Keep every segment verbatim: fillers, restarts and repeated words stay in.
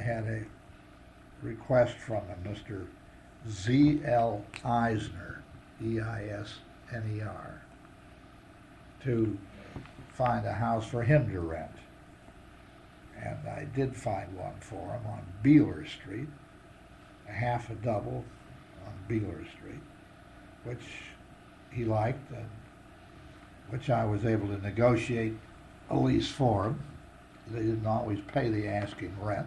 had a request from him, Mister Z L Eisner, E I S N E R, to find a house for him to rent. And I did find one for him on Beeler Street, a half a double on Beeler Street, which he liked and which I was able to negotiate a lease for him. They didn't always pay the asking rent.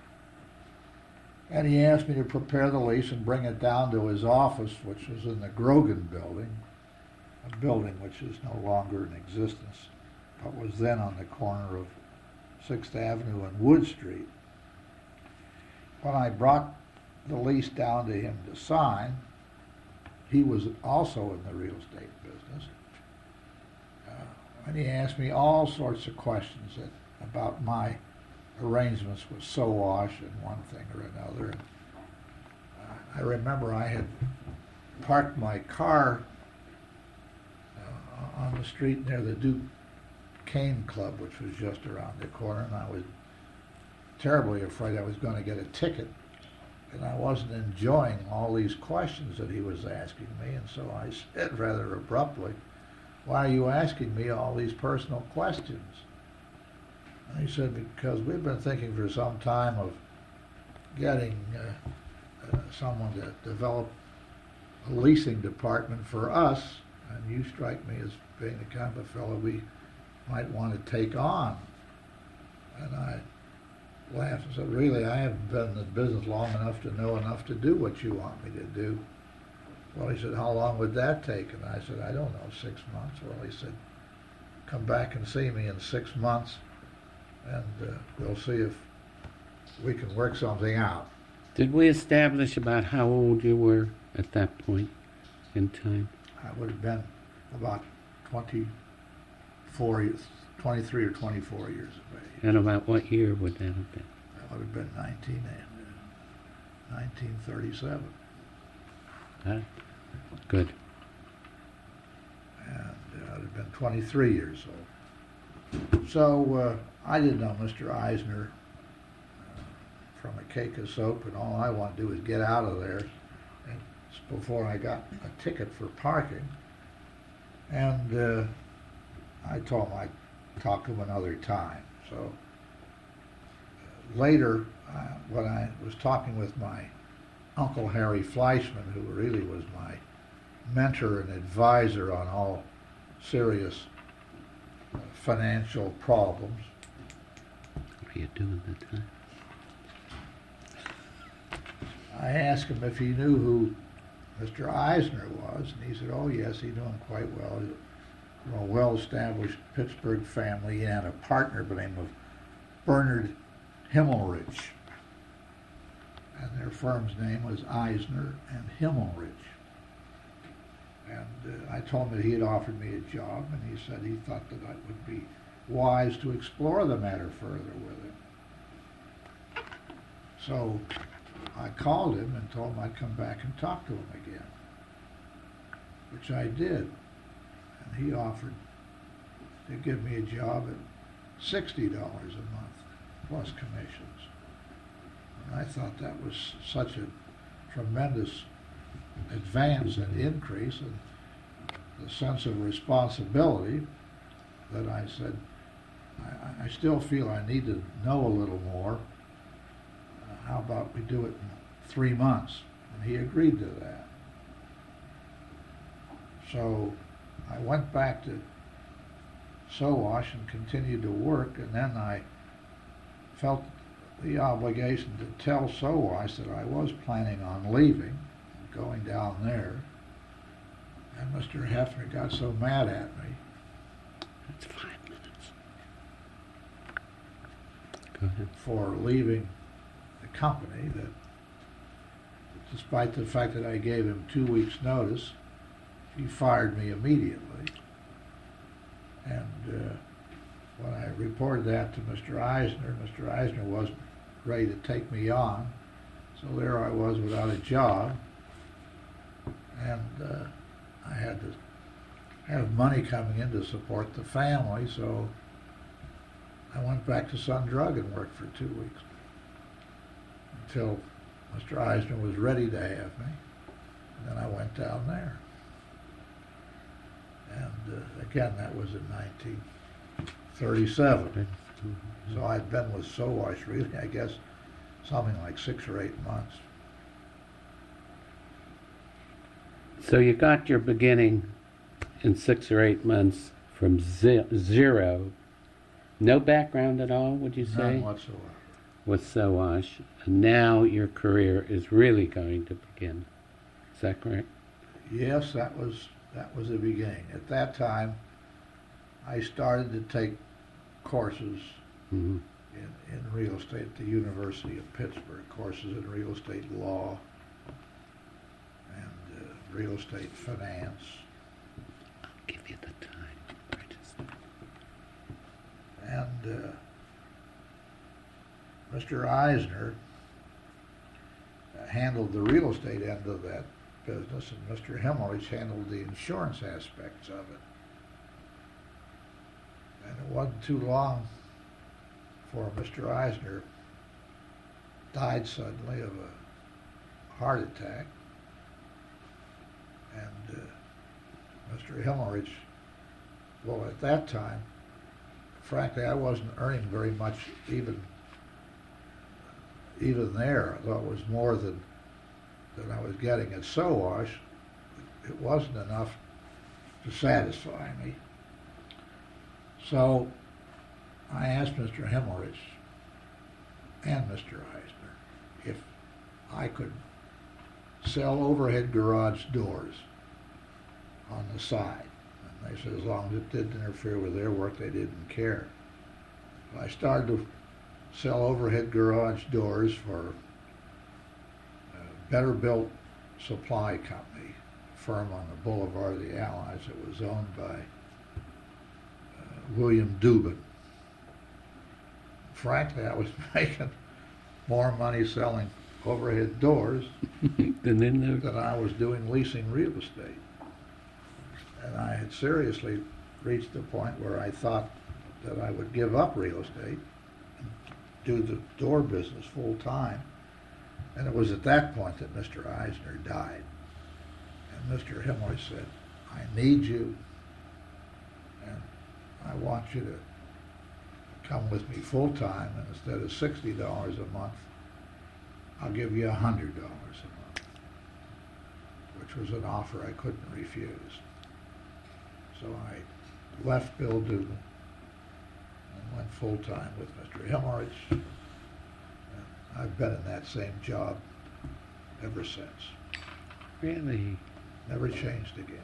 And he asked me to prepare the lease and bring it down to his office, which was in the Grogan building, a building which is no longer in existence, but was then on the corner of sixth Avenue and Wood Street. When I brought the lease down to him to sign, he was also in the real estate business. Uh, and he asked me all sorts of questions that, about my arrangements with Sowash and one thing or another. And, uh, I remember I had parked my car uh, on the street near the Duke Cane Club, which was just around the corner, and I was terribly afraid I was going to get a ticket. And I wasn't enjoying all these questions that he was asking me, and so I said rather abruptly, "Why are you asking me all these personal questions?" And he said, "Because we've been thinking for some time of getting uh, uh, someone to develop a leasing department for us, and you strike me as being the kind of fellow we might want to take on." And I laughed and said, "Really, I haven't been in the business long enough to know enough to do what you want me to do." Well, he said, "How long would that take?" And I said, "I don't know, six months." Well, he said, "Come back and see me in six months, and uh, we'll see if we can work something out." Did we establish about how old you were at that point in time? I would have been about twenty-four years, twenty-three or twenty-four years of age. And about what year would that have been? That would have been nineteen, nineteen thirty-seven. Ah, good. And uh, I'd have been twenty-three years old. So uh, I didn't know Mister Eisner uh, from a cake of soap, and all I wanted to do was get out of there and before I got a ticket for parking. And uh, I told him I'd talk to him another time. So uh, later, uh, when I was talking with my Uncle Harry Fleischman, who really was my mentor and advisor on all serious uh, financial problems. What were you doing at the time? I asked him if he knew who Mister Eisner was, and he said, "Oh yes, he knew him quite well. He was from a well-established Pittsburgh family. He had a partner by the name of Bernard Himmelrich, and their firm's name was Eisner and Himmelrich." And uh, I told him that he had offered me a job, and he said he thought that it would be wise to explore the matter further with him. So I called him and told him I'd come back and talk to him again, which I did. And he offered to give me a job at sixty dollars a month, plus commissions. And I thought that was such a tremendous advance and increase and the sense of responsibility that I said, I, I still feel I need to know a little more. Uh, how about we do it in three months? And he agreed to that. So I went back to Sowash and continued to work, and then I felt the obligation to tell Sowash that I was planning on leaving, going down there. And Mister Hefner got so mad at me. That's five minutes. Go ahead. For leaving the company that, despite the fact that I gave him two weeks' notice, he fired me immediately. And uh, when I reported that to Mister Eisner, Mister Eisner wasn't ready to take me on. So there I was without a job. And uh, I had to have money coming in to support the family, so I went back to Sun Drug and worked for two weeks. until Mister Eisner was ready to have me. And then I went down there. And uh, again, that was in nineteen thirty-seven. So I'd been with Sowash really, I guess, something like six or eight months. So you got your beginning in six or eight months from ze- zero. No background at all, would you say? None whatsoever. With Sowash. And now your career is really going to begin. Is that correct? Yes, that was that was the beginning. At that time, I started to take courses Mm-hmm. in, in real estate at the University of Pittsburgh, courses in real estate law and uh, real estate finance. I'll give you the time. Register. And uh, Mister Eisner uh, handled the real estate end of that business, and Mister Himmelreich handled the insurance aspects of it. And it wasn't too long before Mister Eisner died suddenly of a heart attack. And uh, Mister Himmelreich, well, at that time, frankly, I wasn't earning very much even even there, although it was more than than I was getting at Sowash. It wasn't enough to satisfy me. So I asked Mister Himmelreich and Mister Eisner if I could sell overhead garage doors on the side. And they said as long as it didn't interfere with their work, they didn't care. So I started to sell overhead garage doors for a Better Built Supply Company, a firm on the Boulevard of the Allies that was owned by uh, William Dubin. Frankly, I was making more money selling overhead doors And then the, than I was doing leasing real estate. And I had seriously reached the point where I thought that I would give up real estate and do the door business full time. And it was at that point that Mister Eisner died. And Mister Himmelreich said, I need you, and I want you to come with me full time, and instead of sixty dollars a month, I'll give you one hundred dollars a month, which was an offer I couldn't refuse. So I left Bill Dubin and went full time with Mister Himmelreich. And I've been in that same job ever since. really, Never changed again.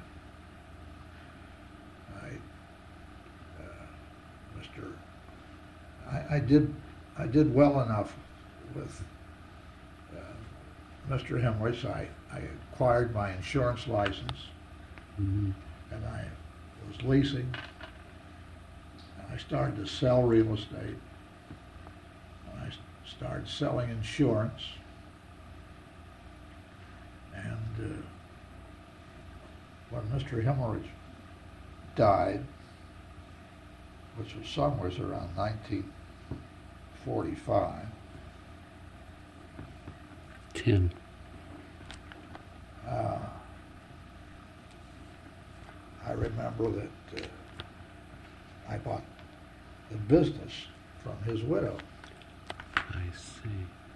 I, uh, Mister I, I did, I did well enough with uh, Mister Himmelreich. I, I acquired my insurance license, mm-hmm. and I was leasing. And I started to sell real estate. And I s- started selling insurance. And uh, when Mister Himmelreich died, which was somewhere around nineteen forty-five, Tim. uh, I remember that uh, I bought the business from his widow I see.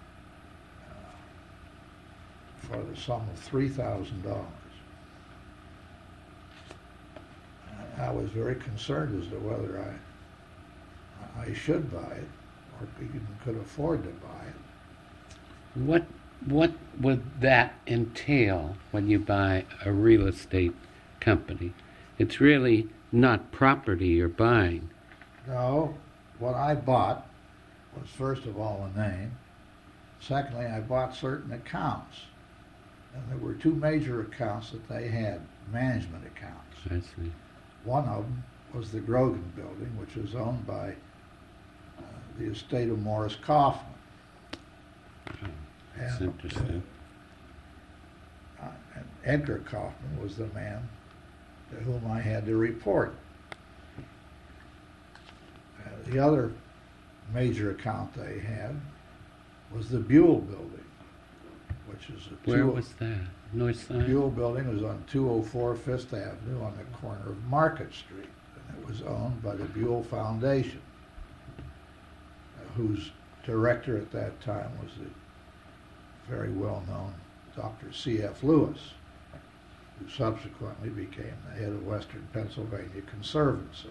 for the sum of three thousand dollars. I was very concerned as to whether I I should buy it or even could afford to buy it. What what would that entail when you buy a real estate company? It's really not property you're buying. No, what I bought was first of all a name. Secondly, I bought certain accounts. And there were two major accounts that they had, management accounts. I see. One of them was the Grogan Building, which was owned by uh, the estate of Morris Kaufman. That's And, interesting. Uh, and Edgar Kaufman was the man to whom I had to report. Uh, the other major account they had was the Buell Building, which is a Where two, was that? North side? Buell Building was on two oh four Fifth Avenue on the corner of Market Street. And it was owned by the Buell Foundation, uh, whose director at that time was the very well-known Doctor C F Lewis, who subsequently became the head of Western Pennsylvania Conservancy.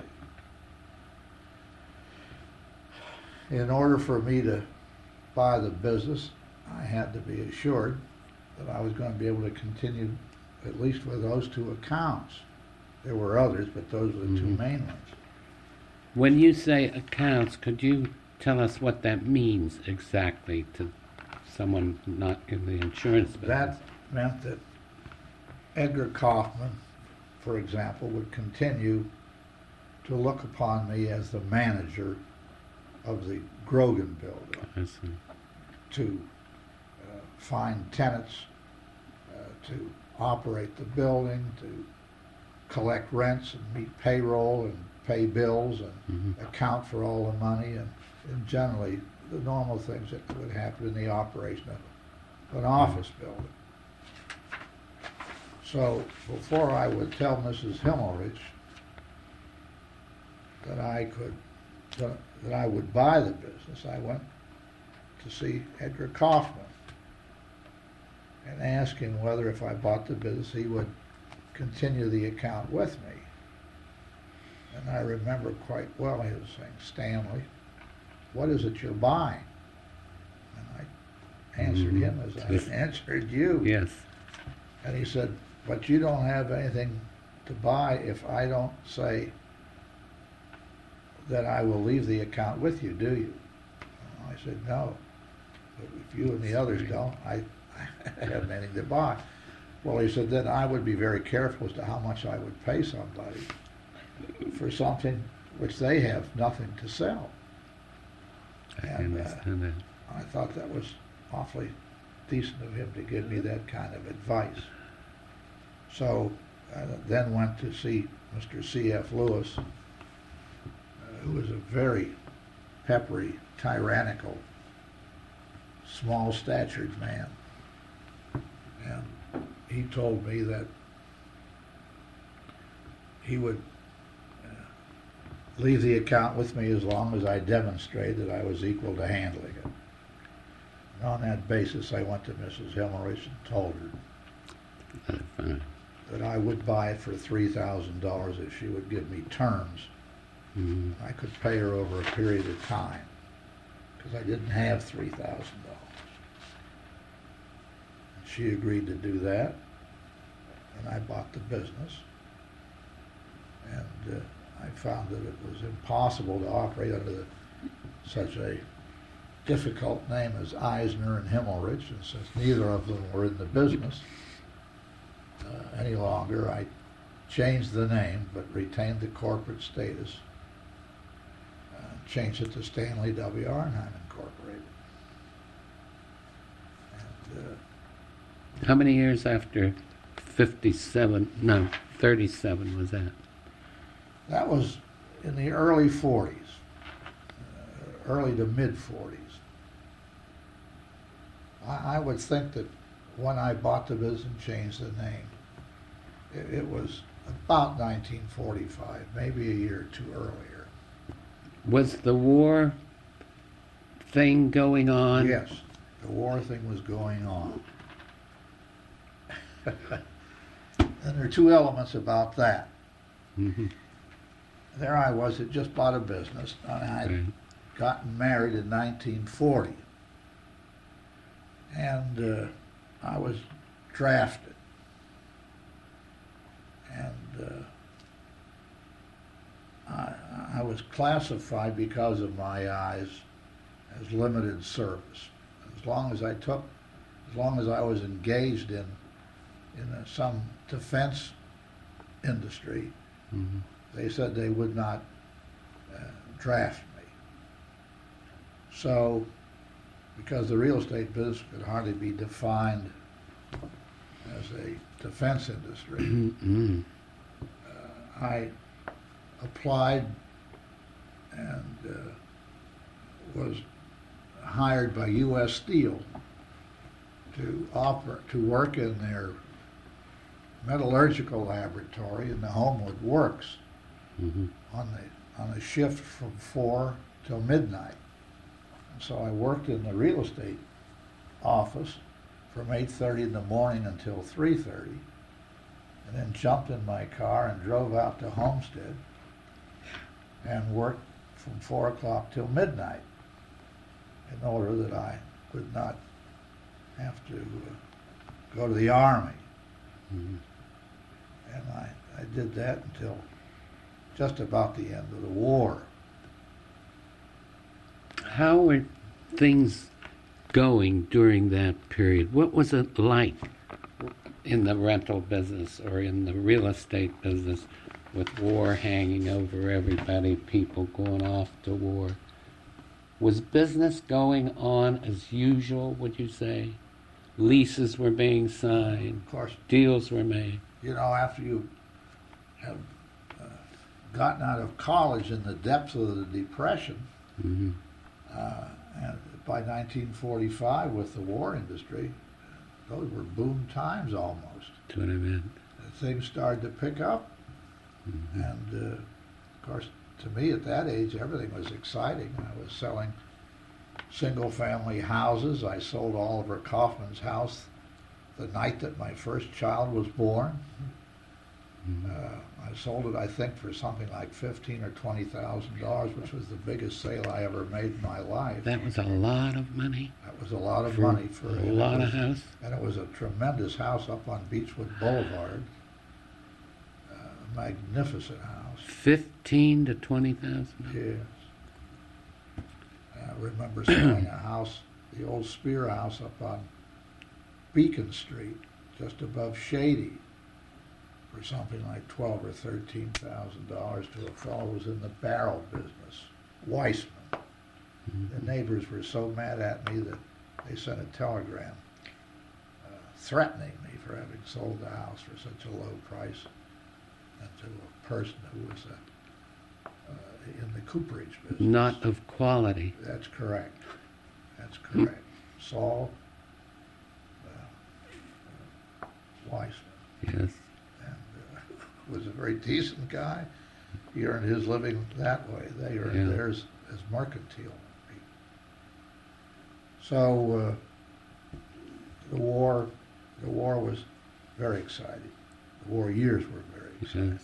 In order for me to buy the business, I had to be assured that I was going to be able to continue at least with those two accounts. There were others, but those were the Mhm. two main ones. When you say accounts, could you tell us what that means exactly to someone not in the insurance business? That meant that Edgar Kaufman, for example, would continue to look upon me as the manager of the Grogan building, I see. to uh, find tenants, uh, to operate the building, to collect rents and meet payroll and pay bills and Mhm. account for all the money and, and generally the normal things that would happen in the operation of an office building. So before I would tell Missus Himmelrich that I could, that, that I would buy the business, I went to see Edgar Kaufman and asked him whether if I bought the business he would continue the account with me. And I remember quite well he was saying, "Stanley, what is it you're buying?" And I answered Mhm. him as I answered you. Yes. And he said, "But you don't have anything to buy if I don't say that I will leave the account with you, do you?" And I said, "No. But if you and the others don't, I, I have anything to buy." Well, he said, "Then I would be very careful as to how much I would pay somebody for something which they have nothing to sell." I And, uh, understand that. I thought that was awfully decent of him to give me that kind of advice. So I then went to see Mister C F Lewis, uh, who was a very peppery, tyrannical, small-statured man. And he told me that he would uh, leave the account with me as long as I demonstrated that I was equal to handling it. And on that basis, I went to Missus Himmelrich and told her That's fine. that I would buy it for three thousand dollars if she would give me terms. Mhm. I could pay her over a period of time, because I didn't have three thousand dollars. She agreed to do that, and I bought the business. And uh, I found that it was impossible to operate under the, such a difficult name as Eisner and Himmelrich, and since neither of them were in the business uh, any longer, I changed the name but retained the corporate status. Uh, changed it to Stanley W. Arnheim Incorporated. And uh, How many years after fifty-seven, no, thirty-seven was that? that was in the early forties, uh, early to mid forties. I, I would think that when I bought the business and changed the name, it, it was about nineteen forty-five, maybe a year or two earlier. Was the war thing going on? Yes, the war thing was going on. And there are two elements about that. Mhm. There I was, had just bought a business, and I had Right. gotten married in nineteen forty. And uh, I was drafted. And uh, I, I was classified because of my eyes as limited service. As long as I took, as long as I was engaged in, in uh, some defense industry, Mhm. they said they would not uh, draft me. So, because the real estate business could hardly be defined as a defense industry, Mhm. uh, I applied and uh, was hired by U S Steel to oper to work in their metallurgical laboratory in the Homewood Works Mm-hmm. on the on a shift from four till midnight. And so I worked in the real estate office from eight thirty in the morning until three thirty, and then jumped in my car and drove out to Homestead and worked from four o'clock till midnight in order that I could not have to uh, go to the Army. Mm-hmm. And I, I did that until just about the end of the war. How were things going during that period? What was it like in the rental business or in the real estate business with war hanging over everybody, people going off to war? Was business going on as usual, would you say? Leases were being signed, Of course, deals were made. you know, after you have uh, gotten out of college in the depths of the Depression, Mm-hmm. uh, and by nineteen forty-five with the war industry, those were boom times almost. That's what I meant. Things started to pick up, Mm-hmm. and uh, of course, to me at that age, everything was exciting. I was selling single-family houses. I sold Oliver Kaufman's house the night that my first child was born. Mm-hmm. Uh, I sold it, I think, for something like fifteen or twenty thousand dollars, which was the biggest sale I ever made in my life. That was a lot of money That was a lot of for money for a and it lot was- of house. And it was a tremendous house up on Beechwood Boulevard. Uh, a magnificent house. Fifteen to twenty thousand. Yes. I remember selling a house, the old Spear House up on Beacon Street, just above Shady, for something like twelve or thirteen thousand dollars to a fellow who was in the barrel business, Weissman. The neighbors were so mad at me that they sent a telegram uh, threatening me for having sold the house for such a low price, and to a person who was uh, uh, in the cooperage business. Not of quality. That's correct. That's correct. Saul uh, uh, Weissman, Yes. and uh, was a very decent guy. He earned his living that way. They earned Yeah. theirs as mercantile. So uh, the war, the war was very exciting. The war years were very exciting.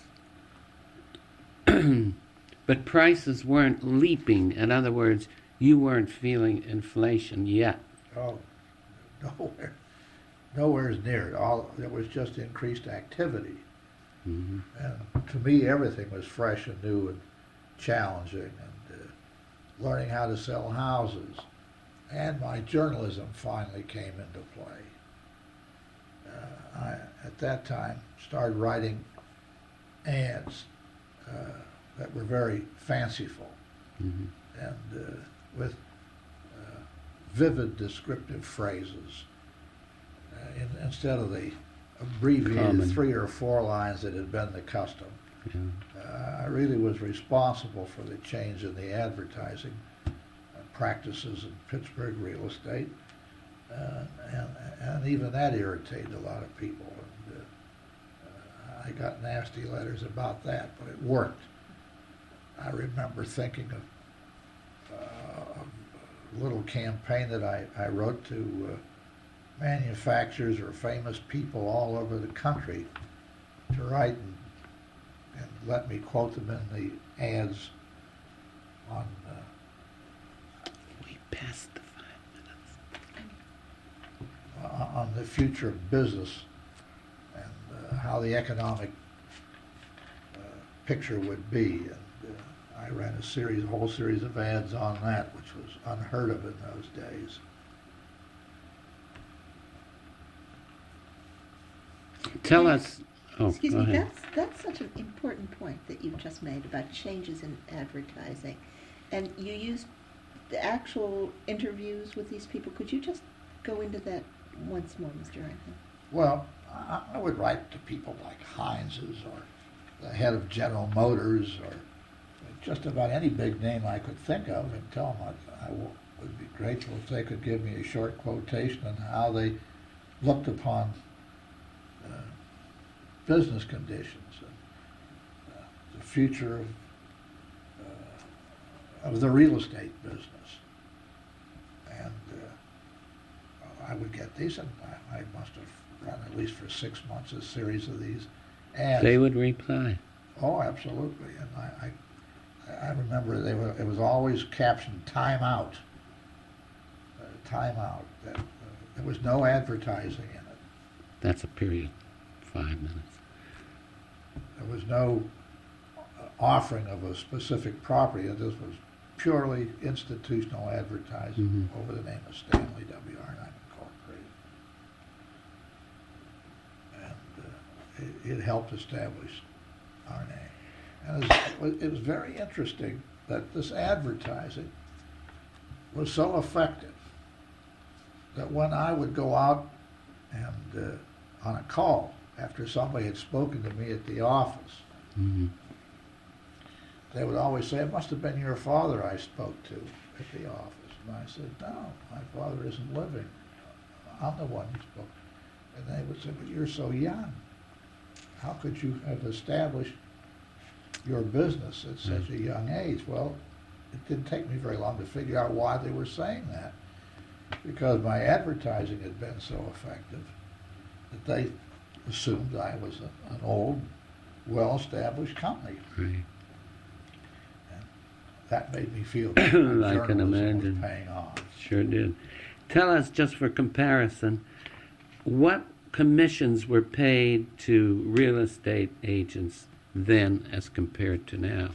Yes. But prices weren't leaping. In other words, you weren't feeling inflation yet. Oh, nowhere, nowhere's near it. All there was just increased activity, Mm-hmm. and to me, everything was fresh and new and challenging, and uh, learning how to sell houses, and my journalism finally came into play. Uh, I, at that time, started writing ads uh, that were very fanciful Mm-hmm. and uh, with uh, vivid descriptive phrases uh, in, instead of the abbreviated Common. three or four lines that had been the custom. Yeah. Uh, I really was responsible for the change in the advertising uh, practices in Pittsburgh real estate, uh, and, and even that irritated a lot of people. And, uh, I got nasty letters about that, but it worked. I remember thinking of uh, a little campaign that I, I wrote to uh, manufacturers or famous people all over the country to write and, and let me quote them in the ads on uh, We passed the five minutes. uh, on the future of business and uh, how the economic uh, picture would be. And uh, I ran a series, a whole series of ads on that, which was unheard of in those days. Tell us. Oh, Excuse go me, ahead. that's, that's such an important point that you've just made about changes in advertising. And you used the actual interviews with these people. Could you just go into that once more, Mister Rankin? Well, I, I would write to people like Heinz's or the head of General Motors or just about any big name I could think of and tell them I, I w- would be grateful if they could give me a short quotation on how they looked upon uh, business conditions and uh, the future of, uh, of the real estate business. And uh, I would get these, and I, I must have run at least for six months a series of these ads. They would reply. Oh, absolutely. And I, I, I remember they were, it was always captioned "time out." Uh, time out. That, uh, there was no advertising in it. That's a period, five minutes. There was no uh, offering of a specific property. This was purely institutional advertising Mhm. over the name of Stanley W R nine Incorporated. And uh, it, it helped establish our name. And it was, it was very interesting that this advertising was so effective that when I would go out and uh, on a call after somebody had spoken to me at the office, Mhm. they would always say, "It must have been your father I spoke to at the office." And I said, "No, my father isn't living. I'm the one who spoke." And they would say, "But you're so young. How could you have established your business at such a young age?" Well, it didn't take me very long to figure out why they were saying that, because my advertising had been so effective that they assumed I was a, an old, well-established company. Right. That made me feel that my I can journalism imagine. was paying off. Sure did. Tell us, just for comparison, what commissions were paid to real estate agents then as compared to now?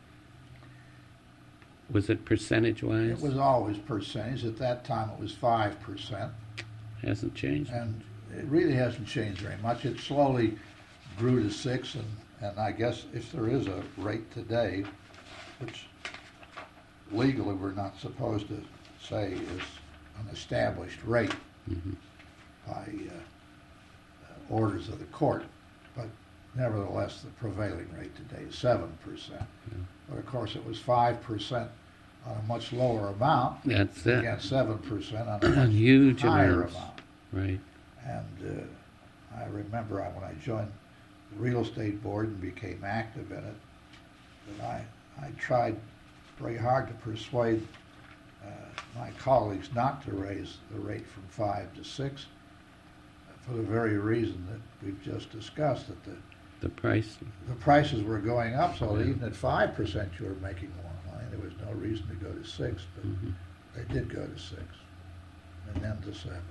Was it percentage-wise? It was always percentage. At that time, it was five percent. Hasn't changed? And it really hasn't changed very much. It slowly grew to six, and, and I guess if there is a rate today, which legally we're not supposed to say is an established rate Mhm. by uh, orders of the court, but nevertheless the prevailing rate today is seven percent. Yeah. But of course it was five percent on a much lower amount That's it. against seven percent on a much Huge higher amounts. amount. Right. And uh, I remember I, when I joined the real estate board and became active in it, that I, I tried very hard to persuade uh, my colleagues not to raise the rate from five to six for the very reason that we've just discussed, that the, The price. the prices were going up, so that Yeah. even at five percent you were making more money. There was no reason to go to six, but Mhm. they did go to six and then to seven.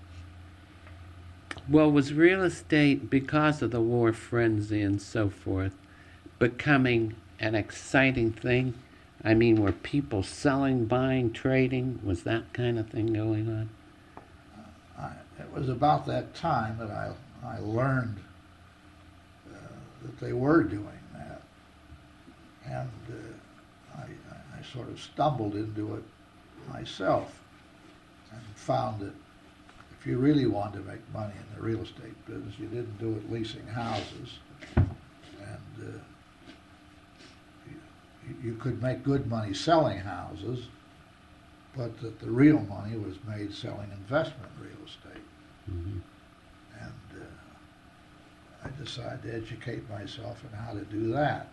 Well, was real estate, because of the war frenzy and so forth, becoming an exciting thing? I mean, were people selling, buying, trading? Was that kind of thing going on? I, it was about that time that I, I learned uh, that they were doing that. And uh, I, I sort of stumbled into it myself and found that if you really wanted to make money in the real estate business, you didn't do it leasing houses. And uh, you, you could make good money selling houses, but that the real money was made selling investment real estate. Mhm. And uh, I decided to educate myself on how to do that.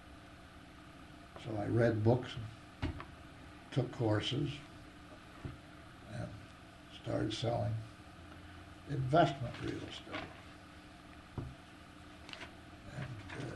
So I read books and took courses and started selling investment real estate. And uh,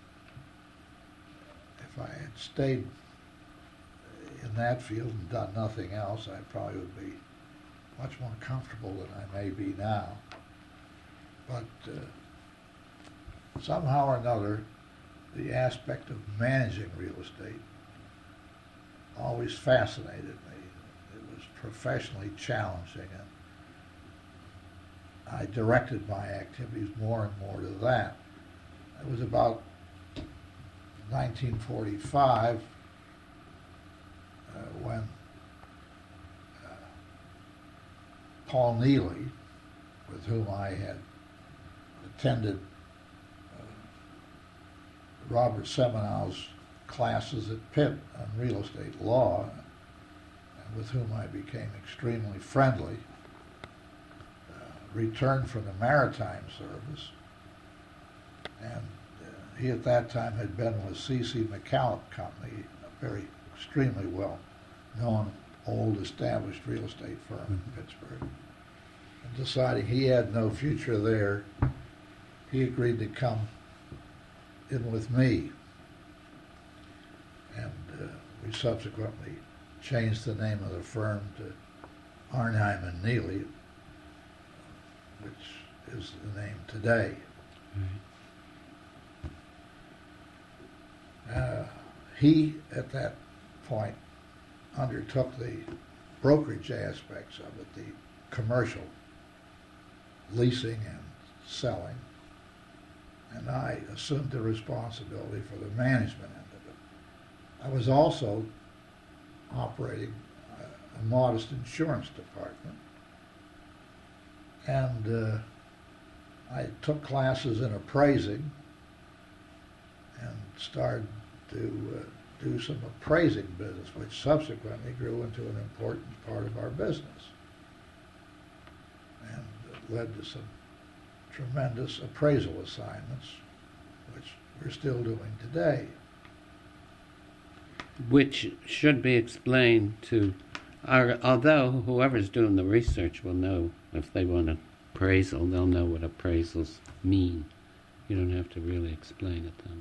if I had stayed in that field and done nothing else, I probably would be much more comfortable than I may be now. But uh, somehow or another, the aspect of managing real estate always fascinated me. It was professionally challenging, and I directed my activities more and more to that. It was about nineteen forty-five uh, when uh, Paul Neely, with whom I had attended uh, Robert Seminow's classes at Pitt on real estate law, and with whom I became extremely friendly, uh, returned from the maritime service, and uh, he at that time had been with C C McCallum Company, a very extremely well-known, old, established real estate firm in Pittsburgh. And deciding he had no future there, he agreed to come in with me. And uh, we subsequently changed the name of the firm to Arnheim and Neely, which is the name today. Right. Uh, he, at that point, undertook the brokerage aspects of it, the commercial leasing and selling, and I assumed the responsibility for the management end of it. I was also operating a, a modest insurance department, and uh, I took classes in appraising and started to uh, do some appraising business, which subsequently grew into an important part of our business and led to some tremendous appraisal assignments, which we're still doing today. Which should be explained to, our, although whoever's doing the research will know if they want an appraisal, they'll know what appraisals mean. You don't have to really explain it to them.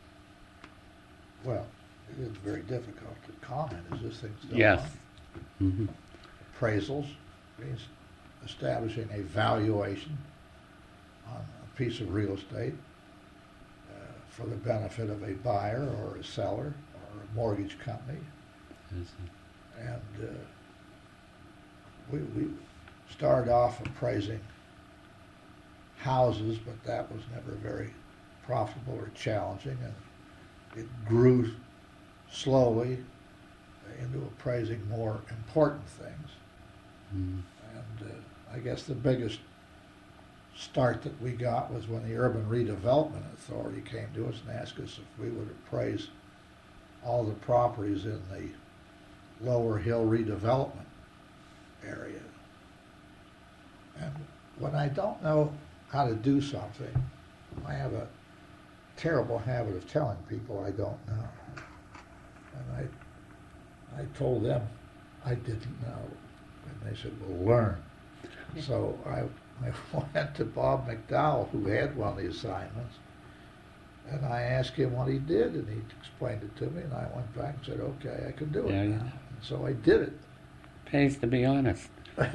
Well, it is very difficult to comment. Is this thing still Yes. on? Mm-hmm. Appraisals means establishing a valuation on a piece of real estate uh, for the benefit of a buyer or a seller or a mortgage company. And uh, we, we started off appraising houses, but that was never very profitable or challenging, and it grew slowly into appraising more important things. Mm. And uh, I guess the biggest start that we got was when the Urban Redevelopment Authority came to us and asked us if we would appraise all the properties in the Lower Hill redevelopment area. And when I don't know how to do something, I have a terrible habit of telling people I don't know. And I, I told them I didn't know. And they said, well, learn. So I, I went to Bob McDowell, who had one of the assignments, and I asked him what he did, and he explained it to me, and I went back and said, okay, I can do it Yeah, now. yeah. And so I did it. Pays to be honest.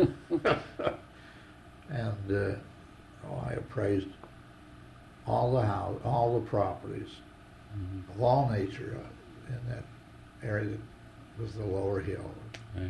And uh, oh, I appraised all the house, all the properties Mm-hmm. of all nature uh, in that area that was the Lower Hill, Right.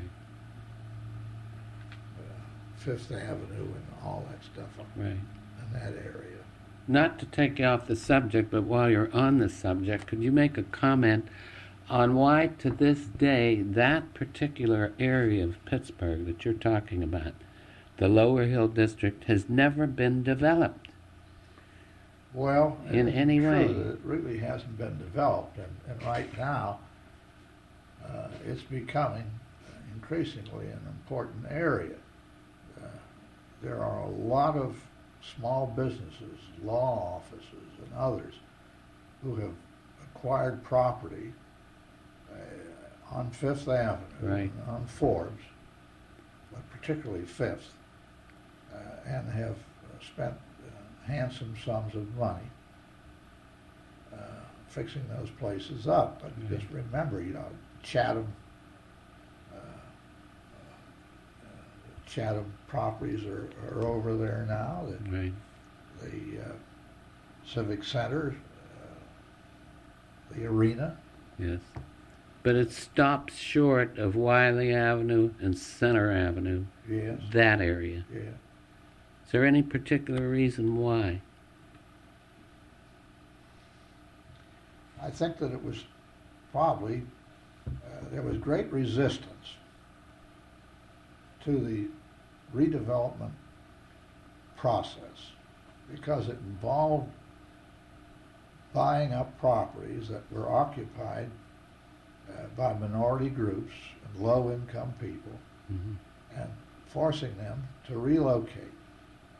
uh, Fifth Avenue, and all that stuff Right. in that area. Not to take you off the subject, but while you're on the subject, could you make a comment on why to this day that particular area of Pittsburgh that you're talking about, the Lower Hill District, has never been developed? Well, In it's any true way. that it really hasn't been developed, and, and right now uh, it's becoming increasingly an important area. Uh, there are a lot of small businesses, law offices, and others who have acquired property uh, on Fifth Avenue, Right. and on Forbes, but particularly Fifth, uh, and have uh, spent uh, handsome sums of money uh, fixing those places up. But Right. just remember, you know, Chatham, uh, uh, Chatham properties are, are over there now. The, Right. the uh, Civic Center, uh, the arena. Yes. But it stops short of Wiley Avenue and Center Avenue, Yes. that area. Yeah. Is there any particular reason why? I think that it was probably, uh, there was great resistance to the redevelopment process because it involved buying up properties that were occupied uh, by minority groups and low-income people Mm-hmm. and forcing them to relocate.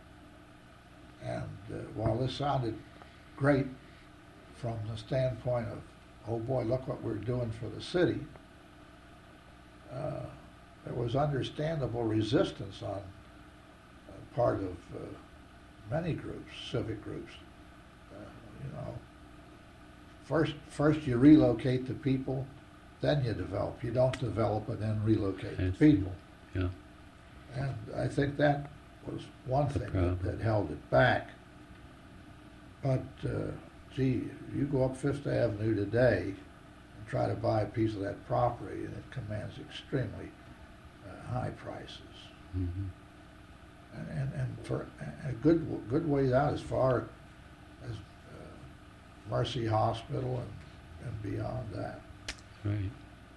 And uh, while this sounded great from the standpoint of, oh boy, look what we're doing for the city, uh, there was understandable resistance on uh, part of uh, many groups, civic groups. Uh, you know, first, first you relocate the people, then you develop. You don't develop and then relocate the I see. people. Yeah. And I think that was one The thing that, problem. that held it back. But, uh, gee, you go up Fifth Avenue today and try to buy a piece of that property, and it commands extremely uh, high prices. Mhm. And, and, and for a good good ways out, as far as uh, Mercy Hospital and, and beyond that. Right.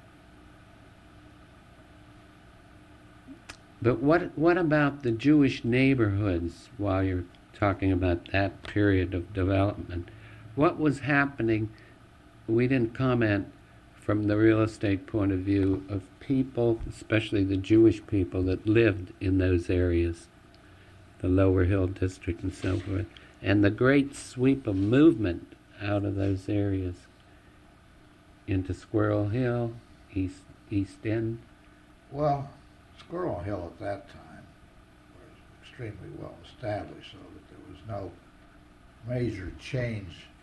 But what what about the Jewish neighborhoods while you're talking about that period of development? What was happening? We didn't comment from the real estate point of view of people, especially the Jewish people that lived in those areas, the Lower Hill District and so forth, and the great sweep of movement out of those areas into Squirrel Hill, East East End. Well, Squirrel Hill at that time was extremely well established, so that there was no major change